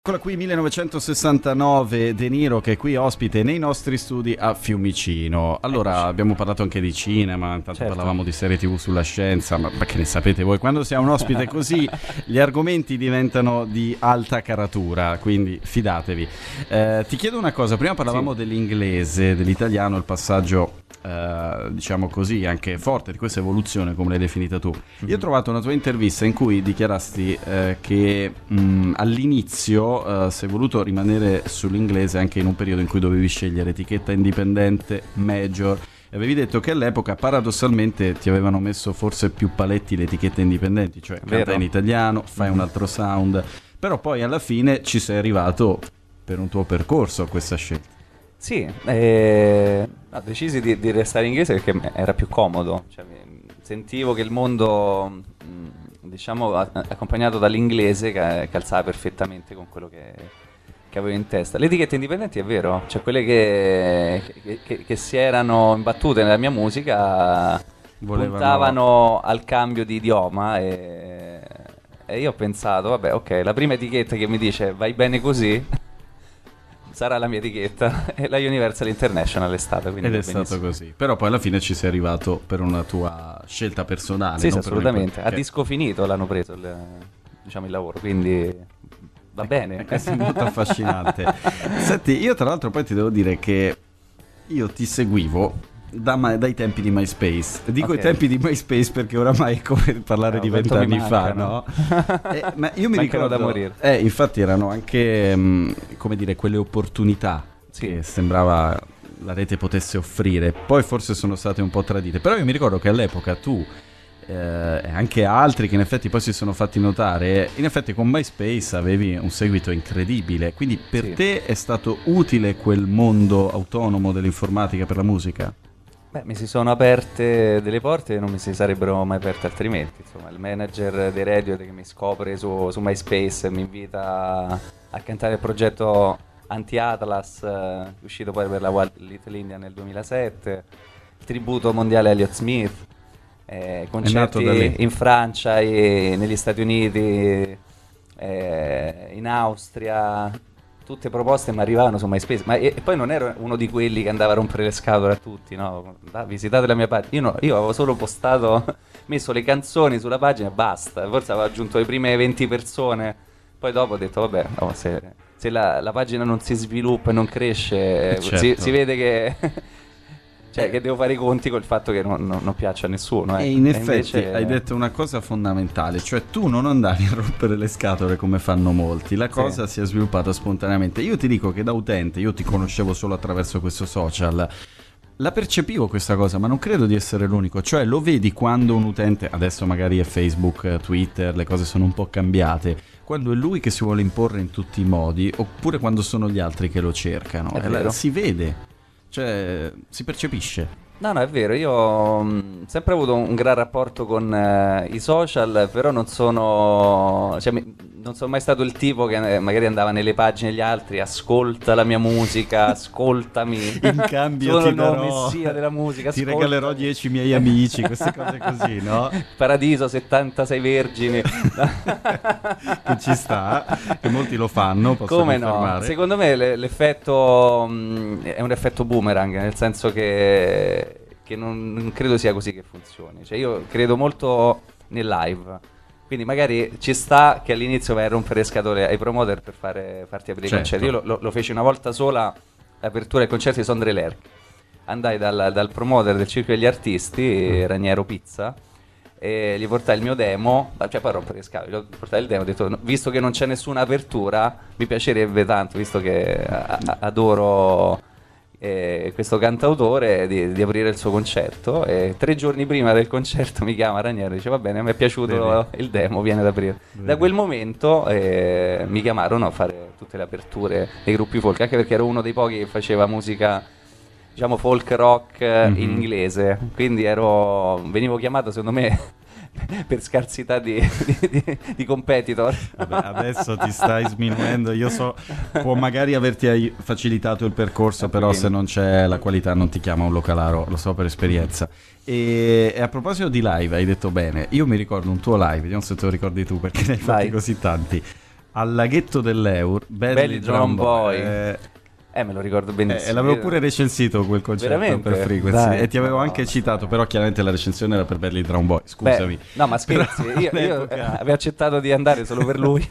Eccola qui, 1969, De Niro che è qui ospite nei nostri studi a Fiumicino. Allora, abbiamo parlato anche di cinema, intanto parlavamo di serie TV sulla scienza, ma che ne sapete voi? Quando si ha un ospite così, gli argomenti diventano di alta caratura, quindi fidatevi. Ti chiedo una cosa, prima parlavamo dell'inglese, dell'italiano, il passaggio... diciamo così, anche forte di questa evoluzione come l'hai definita tu. Io ho trovato una tua intervista in cui dichiarasti che all'inizio sei voluto rimanere sull'inglese anche in un periodo in cui dovevi scegliere etichetta indipendente, major, e avevi detto che all'epoca paradossalmente ti avevano messo forse più paletti le etichette indipendenti, cioè canta in italiano, fai un altro sound, però poi alla fine ci sei arrivato per un tuo percorso a questa scelta. Sì, ho deciso di restare in inglese perché era più comodo, cioè, sentivo che il mondo, diciamo, accompagnato dall'inglese calzava perfettamente con quello che avevo in testa. Le etichette indipendenti è vero, cioè quelle che si erano imbattute nella mia musica puntavano al cambio di idioma e io ho pensato, vabbè, ok, la prima etichetta che mi dice vai bene così... sarà la mia etichetta e la Universal International è stata, quindi ed è stato così, però poi alla fine ci sei arrivato per una tua scelta personale. Sì, assolutamente, a disco finito l'hanno preso il lavoro, quindi va bene. È molto affascinante. Senti, io tra l'altro poi ti devo dire che io ti seguivo dai tempi di MySpace. Dico i tempi di MySpace perché oramai è come parlare di 20 anni fa, no? Ma io mi ricordo da morire. Infatti erano anche come dire quelle opportunità che sembrava la rete potesse offrire. Poi forse sono state un po' tradite. Però io mi ricordo che all'epoca tu e anche altri che in effetti poi si sono fatti notare, in effetti con MySpace avevi un seguito incredibile, quindi per te è stato utile quel mondo autonomo dell'informatica per la musica? Beh, mi si sono aperte delle porte che non mi si sarebbero mai aperte altrimenti. Insomma, il manager dei Radiohead che mi scopre su MySpace e mi invita a cantare il progetto Anti-Atlas, uscito poi per la Wild Little India nel 2007, il tributo mondiale a Elliott Smith, concerti in Francia e negli Stati Uniti, in Austria... tutte proposte mi arrivavano su MySpace, e poi non ero uno di quelli che andava a rompere le scatole a tutti, no? Visitate la mia pagina. Io avevo solo messo le canzoni sulla pagina e basta. Forse avevo aggiunto le prime 20 persone, poi dopo ho detto vabbè, no, se la pagina non si sviluppa e non cresce, si vede che... cioè che devo fare i conti col fatto che non piaccia a nessuno. E in effetti invece... hai detto una cosa fondamentale, cioè tu non andavi a rompere le scatole come fanno molti, la cosa si è sviluppata spontaneamente. Io ti dico che da utente, io ti conoscevo solo attraverso questo social, la percepivo questa cosa, ma non credo di essere l'unico. Cioè lo vedi quando un utente, adesso magari è Facebook, Twitter, le cose sono un po' cambiate, quando è lui che si vuole imporre in tutti i modi, oppure quando sono gli altri che lo cercano, si vede. Cioè, si percepisce. No, è vero, io ho sempre avuto un gran rapporto con i social, però non sono mai stato il tipo che magari andava nelle pagine degli altri, ascolta la mia musica, ascoltami, in cambio ti darò, messia della musica, ti regalerò 10 miei amici, queste cose così, no? Paradiso, 76 vergini. Che ci sta, che molti lo fanno, posso come confermare. No? Secondo me l'effetto è un effetto boomerang, nel senso che non credo sia così che funzioni. Cioè io credo molto nel live, quindi magari ci sta che all'inizio vai a rompere le scatole ai promoter per farti aprire i concerti. Io lo feci una volta sola, l'apertura del concerto di Sondre Lerch. Andai dal promoter del Circolo degli Artisti, Raniero Pizza, e gli portai il mio demo, cioè poi a rompere le scatole, gli portai il demo, ho detto visto che non c'è nessuna apertura mi piacerebbe tanto, visto che adoro questo cantautore, di aprire il suo concerto, e 3 giorni prima del concerto mi chiama Raniero e dice va bene, mi è piaciuto il demo, viene ad aprire. Da quel momento mi chiamarono a fare tutte le aperture dei gruppi folk, anche perché ero uno dei pochi che faceva musica, diciamo, folk rock in inglese, quindi venivo chiamato secondo me per scarsità di competitor. Vabbè, adesso ti stai sminuendo, io so, può magari averti facilitato il percorso, però se non c'è la qualità non ti chiama un localaro, lo so per esperienza. E a proposito di live, hai detto bene, io mi ricordo un tuo live, vediamo se te lo ricordi tu perché ne hai fatti così tanti, al laghetto dell'Eur, Belli Drum Boy. Me lo ricordo benissimo. L'avevo pure recensito quel concerto. Veramente? Per Frequency. Dai, e ti avevo anche citato, però chiaramente la recensione era per Belli Drum Boy. Scusami. No, ma scherzi, io avevo accettato di andare solo per lui.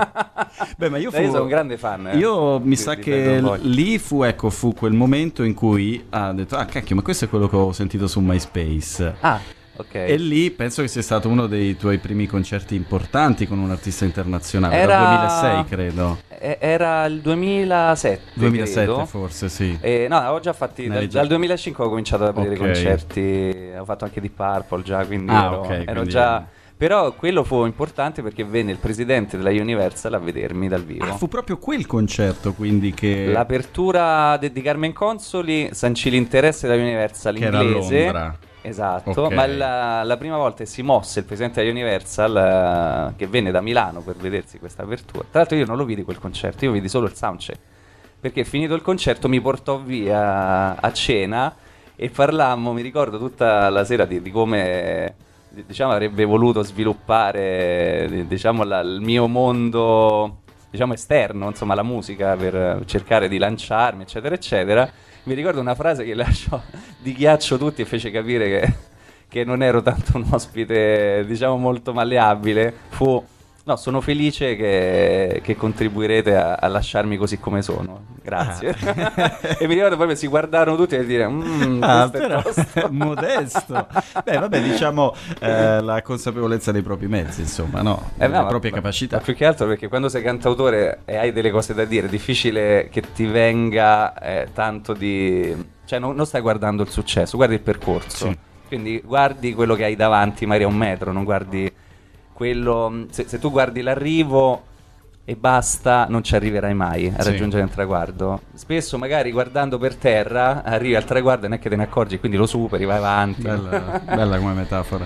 Ma io sono un grande fan. Io mi sa che lì fu quel momento in cui ha detto: ah, cacchio, ma questo è quello che ho sentito su MySpace. Okay. E lì penso che sia stato uno dei tuoi primi concerti importanti con un artista internazionale. Era il 2006, credo. Era il 2007. 2007 credo. Forse, sì. No, ho già fatti. Dal 2005 ho cominciato ad aprire concerti. Ho fatto anche di Purple già, quindi ero già. Però quello fu importante perché venne il presidente della Universal a vedermi dal vivo. Fu proprio quel concerto, quindi, che l'apertura di Carmen Consoli sancì l'interesse della Universal che inglese. Era a Londra. Esatto, ma la prima volta si mosse il presidente della Universal che venne da Milano per vedersi questa apertura. Tra l'altro io non lo vidi quel concerto, io vidi solo il soundcheck, perché finito il concerto mi portò via a cena e parlammo, mi ricordo, tutta la sera di come, diciamo, avrebbe voluto sviluppare, diciamo, il mio mondo, diciamo, esterno, insomma, la musica, per cercare di lanciarmi, eccetera eccetera. Mi ricordo una frase che lasciò di ghiaccio tutti e fece capire che non ero tanto un ospite, diciamo, molto malleabile. No, sono felice che contribuirete a lasciarmi così come sono. Grazie. E mi ricordo proprio si guardarono tutti e dire però modesto. Vabbè, diciamo la consapevolezza dei propri mezzi, insomma, no? Le proprie capacità. Ma più che altro perché quando sei cantautore e hai delle cose da dire, è difficile che ti venga tanto di... Cioè non stai guardando il successo, guardi il percorso. Sì. Quindi guardi quello che hai davanti, magari a un metro, non guardi... quello, se tu guardi l'arrivo e basta, non ci arriverai mai a raggiungere il traguardo. Spesso magari guardando per terra arrivi al traguardo e non è che te ne accorgi, quindi lo superi, vai avanti. Bella come metafora.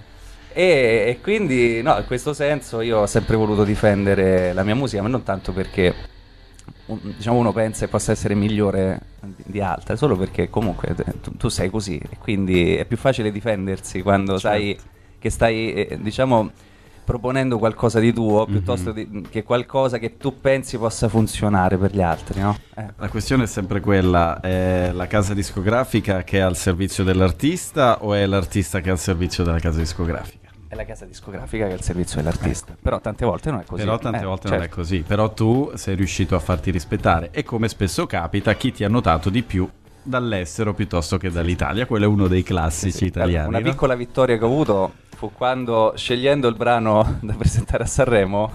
E quindi no, in questo senso io ho sempre voluto difendere la mia musica, ma non tanto perché, diciamo, uno pensa che possa essere migliore di altre, solo perché comunque tu sei così e quindi è più facile difendersi quando sai che stai, diciamo, proponendo qualcosa di tuo piuttosto che qualcosa che tu pensi possa funzionare per gli altri, no? La questione è sempre quella: è la casa discografica che è al servizio dell'artista o è l'artista che è al servizio della casa discografica? È la casa discografica che è al servizio dell'artista. Però tante volte non è così. Non è così. Però tu sei riuscito a farti rispettare e, come spesso capita, chi ti ha notato di più dall'estero piuttosto che dall'Italia. Quello è uno dei classici italiani. Una piccola vittoria che ho avuto fu quando, scegliendo il brano da presentare a Sanremo,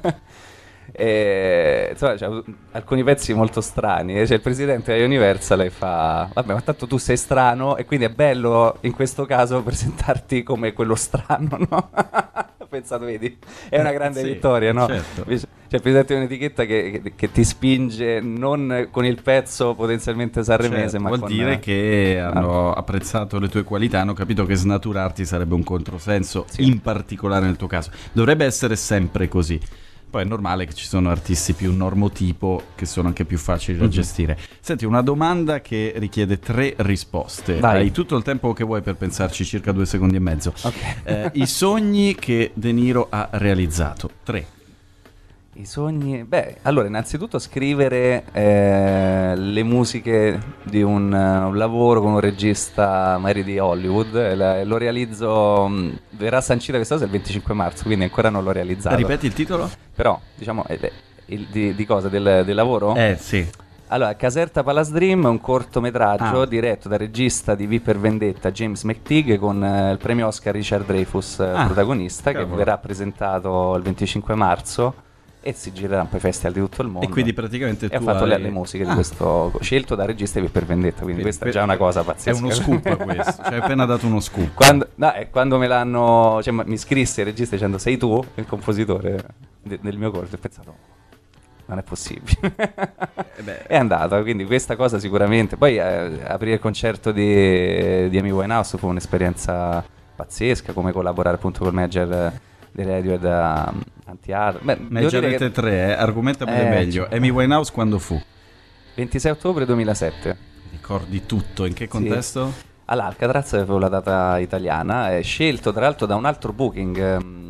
insomma, c'è alcuni pezzi molto strani. C'è il presidente della Universal e fa: vabbè, ma tanto tu sei strano e quindi è bello in questo caso presentarti come quello strano, no? Ho pensato, vedi, è una grande vittoria, no? Certo. Cioè, presenti un'etichetta che ti spinge non con il pezzo potenzialmente sanremese, ma vuol con... dire che hanno apprezzato le tue qualità, hanno capito che snaturarti sarebbe un controsenso, in particolare nel tuo caso. Dovrebbe essere sempre così. Poi è normale che ci sono artisti più normotipo che sono anche più facili da gestire. Senti, una domanda che richiede 3 risposte. Vai. Hai tutto il tempo che vuoi per pensarci, circa 2 secondi e mezzo. Okay. I sogni che De Niro ha realizzato. 3. I sogni... Beh, allora, innanzitutto scrivere le musiche di un lavoro con un regista magari di Hollywood. Lo realizzo... verrà sancita questa cosa il 25 marzo, quindi ancora non l'ho realizzato. Ripeti il titolo? Però, diciamo, di cosa? Del lavoro? Sì. Allora, Caserta Palace Dream è un cortometraggio diretto dal regista di V per Vendetta, James McTeague, con il premio Oscar Richard Dreyfuss protagonista, che verrà presentato il 25 marzo. E si girerà poi festival di tutto il mondo. E quindi praticamente tu ho fatto le musiche di questo, scelto da regista di per Vendetta, quindi questa è già una cosa pazzesca. È uno scoop questo, cioè hai appena dato uno scoop. Quando me l'hanno, cioè mi scrisse il regista dicendo sei tu il compositore del mio corto, ho pensato non è possibile. È andata, quindi questa cosa sicuramente. Poi aprire il concerto di Amy Winehouse fu un'esperienza pazzesca, come collaborare appunto col manager di Radiohead Anti-Art. Ma già avete 3, argomenta pure meglio. Amy Winehouse quando fu? 26 ottobre 2007. Ricordi tutto, in che contesto? All'Alcatraz avevo la data italiana, scelto tra l'altro da un altro booking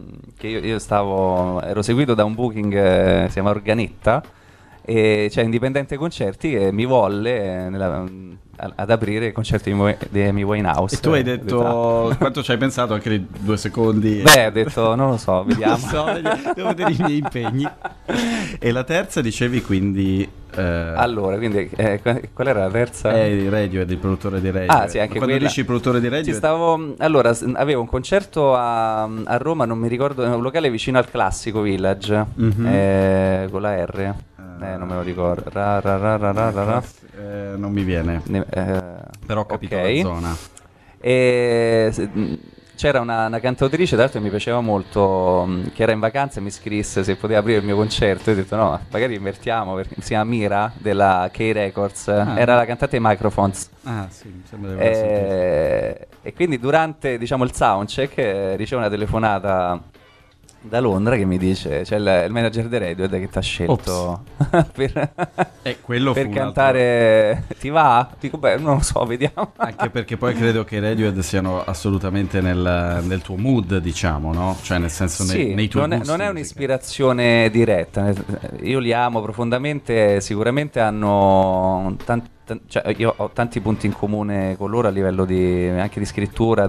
perché io ero seguito da un booking, si chiama Organetta, e c'è Indipendente Concerti che mi volle ad aprire il concerto di Amy Winehouse. E tu hai detto quanto ci hai pensato, anche di 2 secondi? Beh, ho detto non lo so, vediamo. Devo vedere i miei impegni. E la terza dicevi quindi allora, quindi qual era la terza? Di Radiohead, il produttore di Radiohead. Ah sì, anche quando quella. dici produttore di Radiohead Allora, avevo un concerto a Roma, non mi ricordo, un locale vicino al Classico Village, con la R. Non me lo ricordo. Non mi viene. Però ho capito la zona. C'era una cantautrice, tra l'altro, che mi piaceva molto, che era in vacanza e mi scrisse se poteva aprire il mio concerto. E ho detto no, magari invertiamo, perché si chiama Mira della K Records. Era la cantante dei Microphones. Ah sì, mi sembra di aver sentito. E quindi durante, diciamo, il soundcheck ricevo una telefonata da Londra che mi dice c'è il manager di Radiohead che ti ha scelto per cantare. Ti va? Dico beh, non lo so, vediamo. Anche perché poi credo che i Radiohead siano assolutamente nel tuo mood, diciamo, no? Cioè nel senso nei tuoi gusti. Non è un'ispirazione diretta, io li amo profondamente, sicuramente hanno cioè, io ho tanti punti in comune con loro a livello anche di scrittura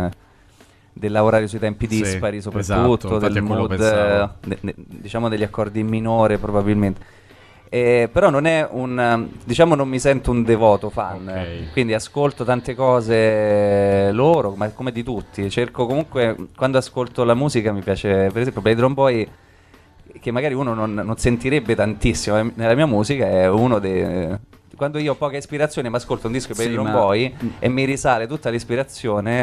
del lavorare sui tempi dispari, soprattutto del mood, diciamo degli accordi in minore probabilmente, però non è diciamo non mi sento un devoto fan, quindi ascolto tante cose loro, ma come di tutti, cerco comunque, quando ascolto la musica mi piace, per esempio Playground Boy, che magari uno non sentirebbe tantissimo nella mia musica, è uno dei... Quando io ho poca ispirazione mi ascolto un disco per il Boy e mi risale tutta l'ispirazione,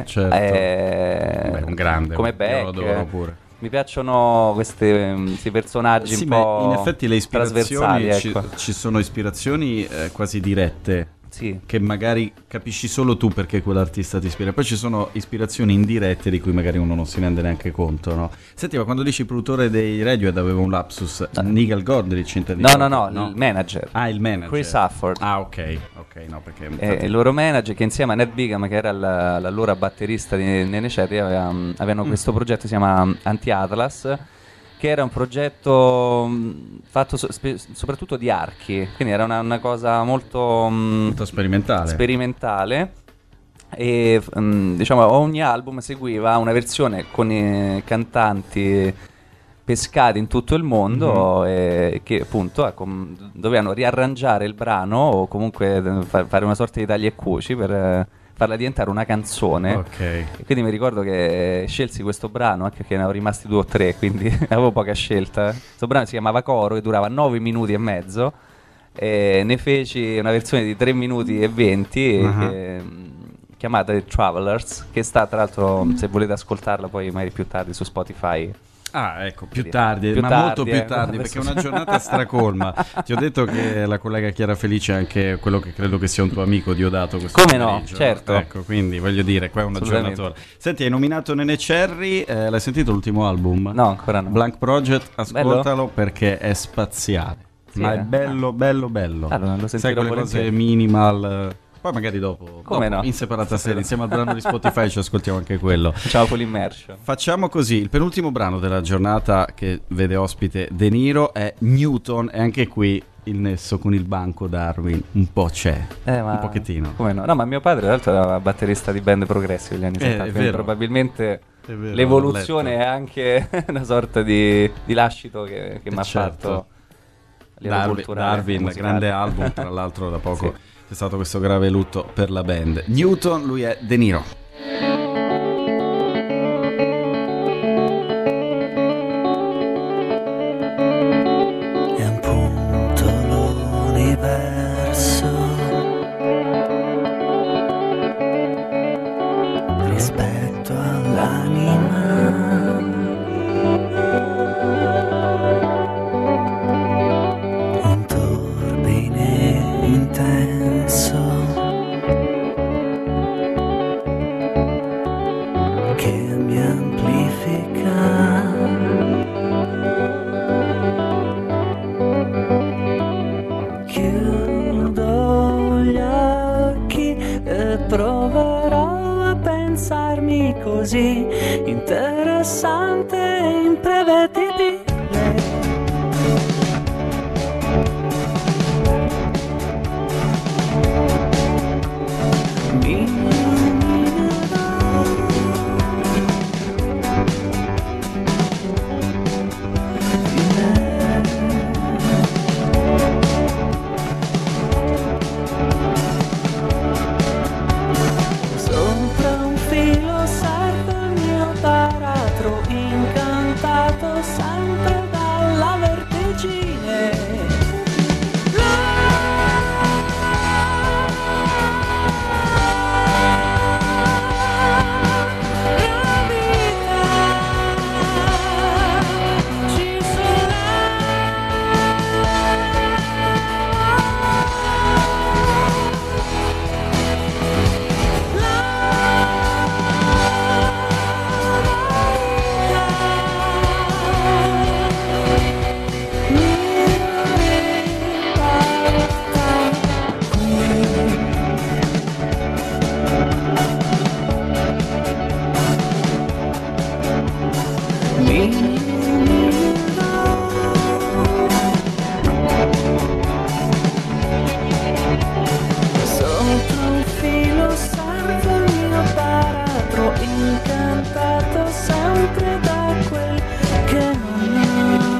è un grande, come Beck. Io lo adoro pure. Mi piacciono questi personaggi un po' in effetti le ispirazioni ecco. ci sono ispirazioni quasi dirette, sì, che magari capisci solo tu perché quell'artista ti ispira. Poi ci sono ispirazioni indirette di cui magari uno non si rende neanche conto, no? Senti, ma quando dici produttore dei Radiohead avevo un lapsus. Nigel Godrich intendi? No, il manager. Ah, il manager. Chris Safford. Ah, ok, no, perché infatti... il loro manager, che insieme a Ned Bigham, che era l'allora batterista di Nene Cherry, avevano questo progetto che si chiama Anti-Atlas, che era un progetto fatto soprattutto di archi, quindi era una cosa molto sperimentale, e diciamo ogni album seguiva una versione con i cantanti pescati in tutto il mondo, e che appunto dovevano riarrangiare il brano o comunque fare una sorta di tagli e cuci per farla diventare una canzone. E quindi mi ricordo che scelsi questo brano anche perché ne avevo rimasti 2 o 3, quindi avevo poca scelta. Questo brano si chiamava Coro e durava 9 minuti e mezzo, e ne feci una versione di 3 minuti e 20 chiamata The Travelers, che sta, tra l'altro, se volete ascoltarla poi magari più tardi su Spotify. Ah, ecco, più tardi, molto più tardi, perché è una giornata stracolma. Ti ho detto che la collega Chiara Felice è anche quello che credo che sia un tuo amico Diodato questo Come pomeriggio. No, certo. Ecco, quindi voglio dire, qua è una giornata. Senti, hai nominato Nene Cherry, l'hai sentito l'ultimo album? No, ancora no. Blank Project, ascoltalo perché è spaziale. Sì, ma è bello. Allora, lo sai quelle cose minimal... Poi magari dopo no? In separata serie, insieme al brano di Spotify ci ascoltiamo anche quello. Ciao con l'immersion. Facciamo così, il penultimo brano della giornata che vede ospite De Niro è Newton, e anche qui il nesso con il banco Darwin un po' c'è, un pochettino. Come no? No, ma mio padre tra l'altro era batterista di band progressive negli anni 70, quindi probabilmente l'evoluzione è anche una sorta di lascito che mi ha fatto Darwin, musicale. Grande album, tra l'altro da poco c'è stato questo grave lutto per la band. Newton, lui è De Niro. È un punto l'universo rispetto all'anima. Un turbine intenso che mi amplifica. Chiudo gli occhi e proverò a pensarmi così interessante imprevedibile. Sempre dalla vertigine. La vita ci sopra un filo serve il mio baratro, incantato sempre da quel che non ho.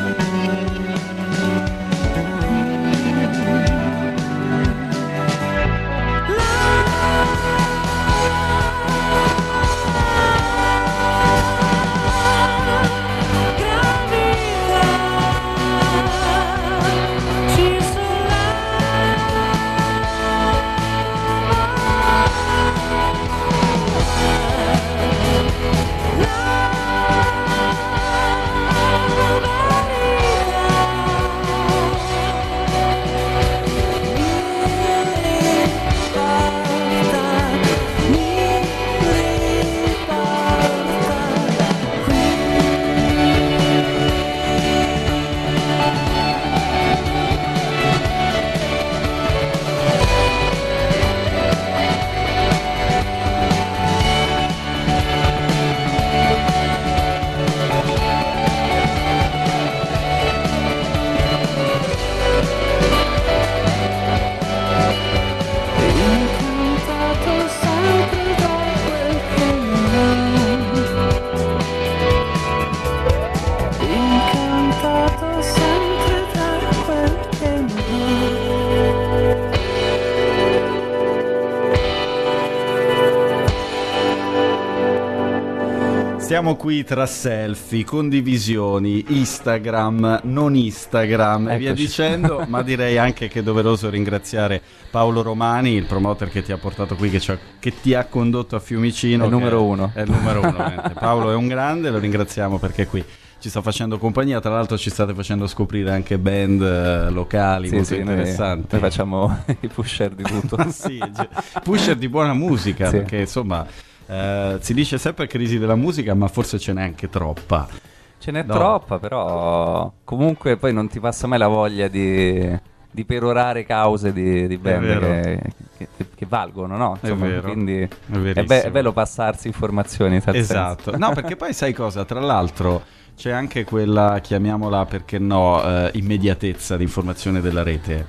Siamo qui tra selfie, condivisioni, Instagram, non Instagram e via dicendo, ma direi anche che è doveroso ringraziare Paolo Romani, il promoter che ti ha portato qui, che ti ha condotto a Fiumicino. È il numero uno. È il numero uno. Paolo è un grande, lo ringraziamo perché qui ci sta facendo compagnia, tra l'altro ci state facendo scoprire anche band locali molto interessanti. Noi facciamo i pusher di tutto. Sì, pusher di buona musica, perché insomma si dice sempre crisi della musica, ma forse ce n'è anche troppa. Ce n'è troppa, però comunque poi non ti passa mai la voglia di perorare cause di band che valgono, no? Insomma, è vero, quindi è bello passarsi informazioni in tal esatto. senso. No, perché poi sai cosa? Tra l'altro c'è anche quella, chiamiamola perché no, immediatezza di informazione della rete.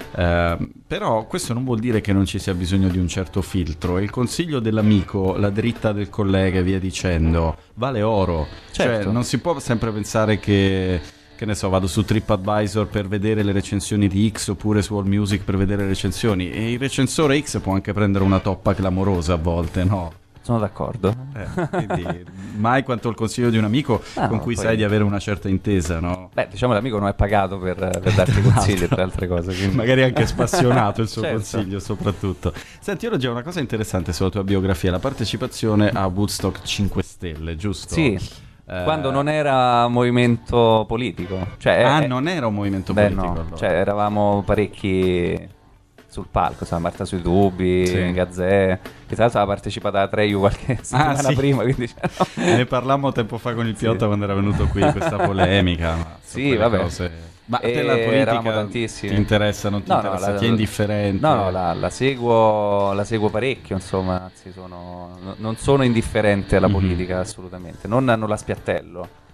Però questo non vuol dire che non ci sia bisogno di un certo filtro. Il consiglio dell'amico, la dritta del collega e via dicendo vale oro. Certo. Cioè non si può sempre pensare che ne so, vado su TripAdvisor per vedere le recensioni di X oppure su AllMusic per vedere le recensioni, e il recensore X può anche prendere una toppa clamorosa a volte, no? Sono d'accordo. Quindi mai quanto il consiglio di un amico con cui sai di avere una certa intesa, no? Beh, diciamo l'amico non è pagato per darti consigli, tra altre cose. Quindi. Magari anche spassionato il suo certo. consiglio, soprattutto. Senti, io leggevo una cosa interessante sulla tua biografia, la partecipazione a Woodstock 5 Stelle, giusto? Sì. Quando non era movimento politico. Cioè, non era un movimento politico, no. allora. Cioè, eravamo parecchi sul palco, Marta sui tubi, Gazzè, che tra l'altro aveva partecipato a Treyu qualche settimana prima, quindi ne parlammo tempo fa con il Piotta quando era venuto qui, questa polemica. Ma sì, vabbè. Cose. Ma te la politica ti interessa, non ti interessa? Ti è indifferente? No, la seguo parecchio, insomma, anzi non sono indifferente alla politica, assolutamente. Non la spiattello.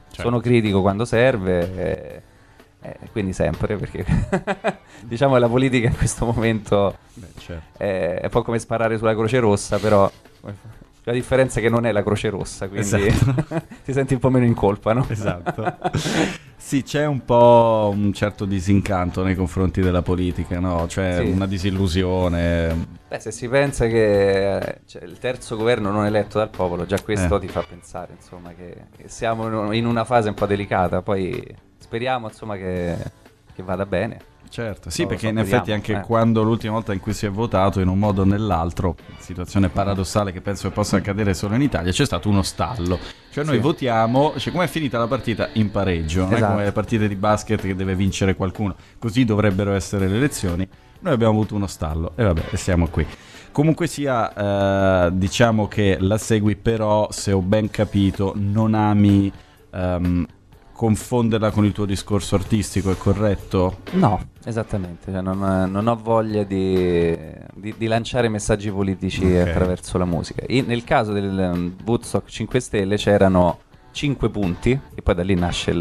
Sono critico quando serve, quindi sempre, perché diciamo che la politica in questo momento è un po' come sparare sulla Croce Rossa, però la differenza è che non è la Croce Rossa, quindi ti senti un po' meno in colpa, no? Esatto. Sì, c'è un po' un certo disincanto nei confronti della politica, no? Cioè una disillusione. Se si pensa che il terzo governo non eletto dal popolo, già questo ti fa pensare, insomma, che siamo in una fase un po' delicata. Poi speriamo, insomma, che vada bene. Certo, sì, perché in effetti anche quando l'ultima volta in cui si è votato in un modo o nell'altro, situazione paradossale che penso che possa accadere solo in Italia, c'è stato uno stallo. Cioè noi votiamo, cioè come è finita la partita? In pareggio, non è come le partite di basket che deve vincere qualcuno. Così dovrebbero essere le elezioni. Noi abbiamo avuto uno stallo e vabbè, siamo qui. Comunque sia, diciamo che la segui, però, se ho ben capito, non ami confonderla con il tuo discorso artistico, è corretto? No, esattamente, cioè non ho voglia di lanciare messaggi politici attraverso la musica. Nel caso del Woodstock 5 Stelle c'erano 5 punti, e poi da lì nasce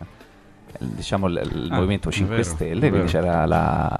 il movimento 5 Stelle, quindi c'era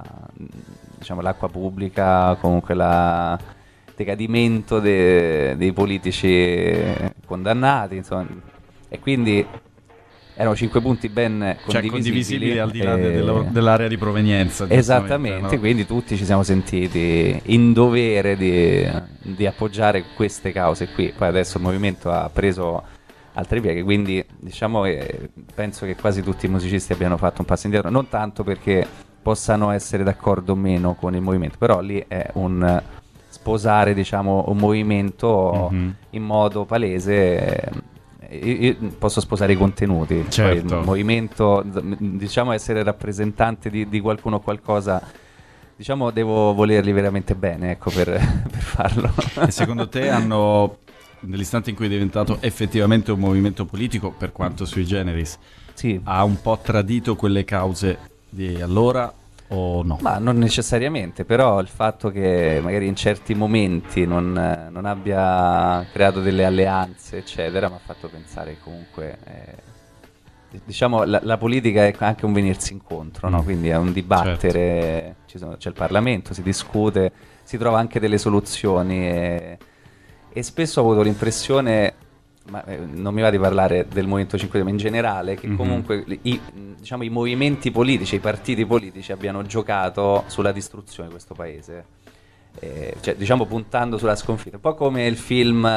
l'acqua pubblica, comunque il decadimento dei politici condannati, insomma, e quindi erano 5 punti ben condivisibili al di là dell'area di provenienza. Esattamente, no? Quindi tutti ci siamo sentiti in dovere di appoggiare queste cause qui. Poi adesso il movimento ha preso altre pieghe, quindi diciamo che penso che quasi tutti i musicisti abbiano fatto un passo indietro, non tanto perché possano essere d'accordo o meno con il movimento, però lì è un sposare, diciamo, un movimento in modo palese. Io posso sposare i contenuti, certo. Poi il movimento, diciamo, essere rappresentante di qualcuno o qualcosa, diciamo, devo volerli veramente bene, ecco, per farlo. E secondo te nell'istante in cui è diventato effettivamente un movimento politico, per quanto sui generis, ha un po' tradito quelle cause di allora o no? Ma non necessariamente, però il fatto che magari in certi momenti non abbia creato delle alleanze, eccetera, mi ha fatto pensare che comunque diciamo la politica è anche un venirsi incontro, no? Quindi è un dibattere, c'è il Parlamento, si discute, si trova anche delle soluzioni e spesso ho avuto l'impressione, ma non mi va di parlare del Movimento 5 Stelle, ma in generale, che comunque i movimenti politici, i partiti politici abbiano giocato sulla distruzione di questo paese, cioè diciamo puntando sulla sconfitta, un po' come il film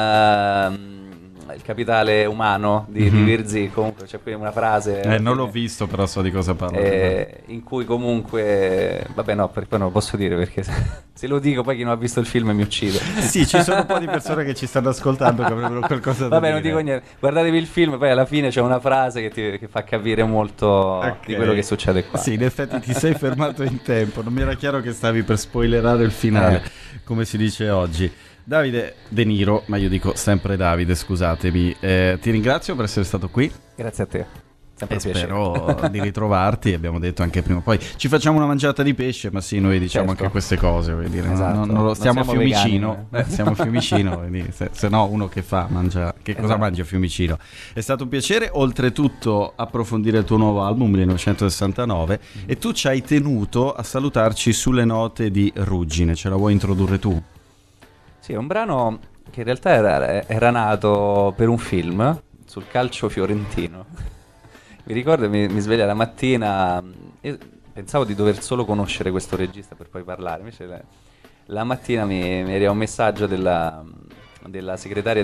Il capitale umano di Virzì, comunque c'è qui una frase non l'ho visto, però so di cosa parla, in cui comunque vabbè, no, perché poi non lo posso dire, perché se lo dico poi chi non ha visto il film mi uccide. Sì, ci sono un po' di persone che ci stanno ascoltando che avrebbero qualcosa da dire. Non dico niente, guardatevi il film, poi alla fine c'è una frase che fa capire molto di quello che succede qua. Sì, in effetti ti sei fermato in tempo, non mi era chiaro che stavi per spoilerare il finale, come si dice oggi. Davide De Niro, ma io dico sempre Davide, scusatemi, ti ringrazio per essere stato qui. Grazie a te, sempre e spero di ritrovarti, abbiamo detto anche prima o poi ci facciamo una mangiata di pesce, ma sì, noi diciamo anche queste cose, vuol dire, esatto. non stiamo a Fiumicino, siamo a Fiumicino, se no uno che mangia, che cosa mangia a Fiumicino. È stato un piacere, oltretutto, approfondire il tuo nuovo album 1969 e tu ci hai tenuto a salutarci sulle note di Ruggine, ce la vuoi introdurre tu? Sì, è un brano che in realtà era nato per un film sul calcio fiorentino. Mi ricordo, mi sveglia la mattina, io pensavo di dover solo conoscere questo regista per poi parlare, invece la mattina mi arriva un messaggio della segretaria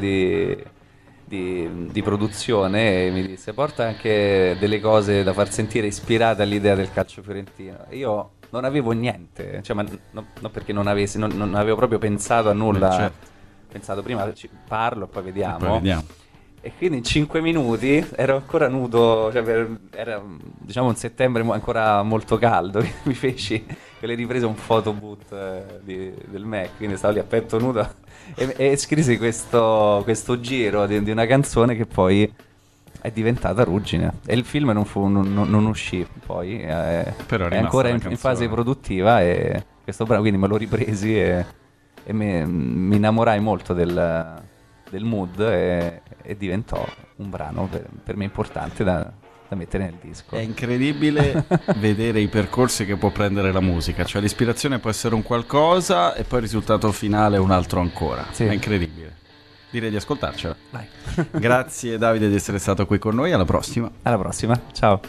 di produzione e mi disse: porta anche delle cose da far sentire ispirate all'idea del calcio fiorentino. Io non avevo niente, cioè, ma non perché non avevo proprio pensato a nulla. Certo. Pensato prima parlo e poi vediamo. E quindi in 5 minuti ero ancora nudo, cioè era diciamo un settembre ancora molto caldo, mi feci quelle riprese un photoboot del Mac, quindi stavo lì a petto nudo e scrissi questo giro di una canzone che poi è diventata Ruggine, e il film non uscì poi, però è ancora in fase produttiva, e questo brano quindi me l'ho ripresi e mi innamorai molto del mood e diventò un brano per me importante da mettere nel disco. È incredibile vedere i percorsi che può prendere la musica, cioè l'ispirazione può essere un qualcosa e poi il risultato finale è un altro ancora. Sì. È incredibile. Direi di ascoltarcela. Vai. Grazie Davide di essere stato qui con noi, alla prossima. Alla prossima, ciao.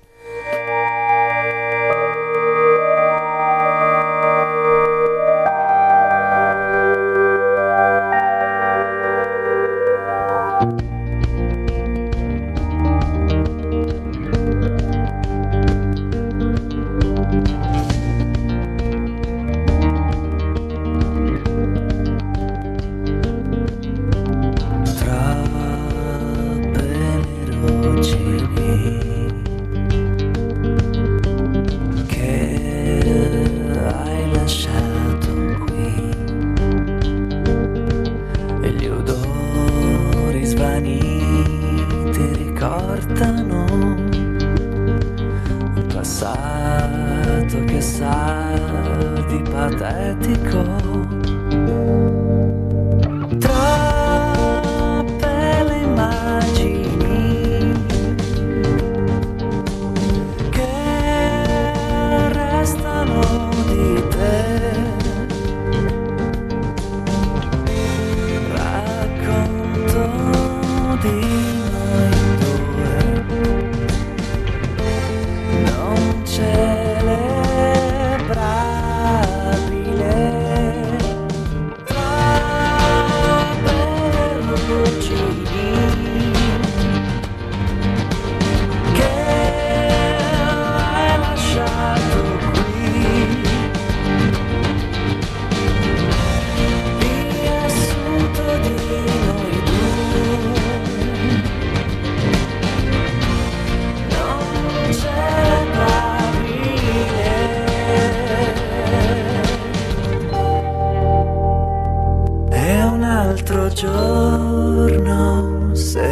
giorno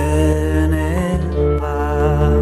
se ne va.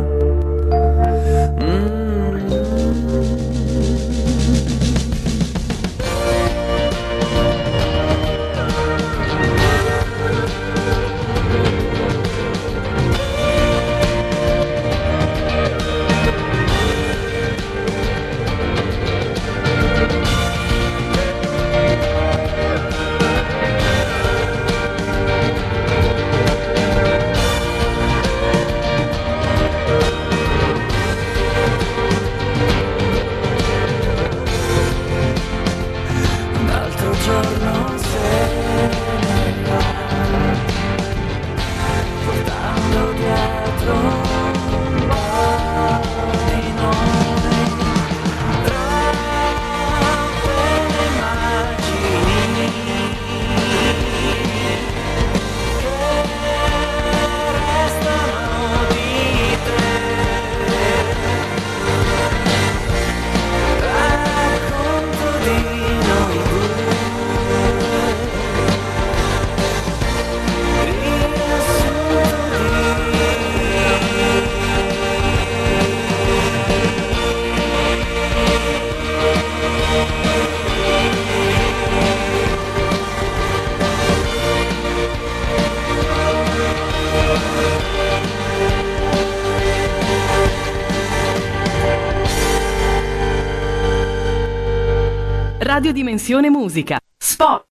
Radio Dimensione Musica. Spot.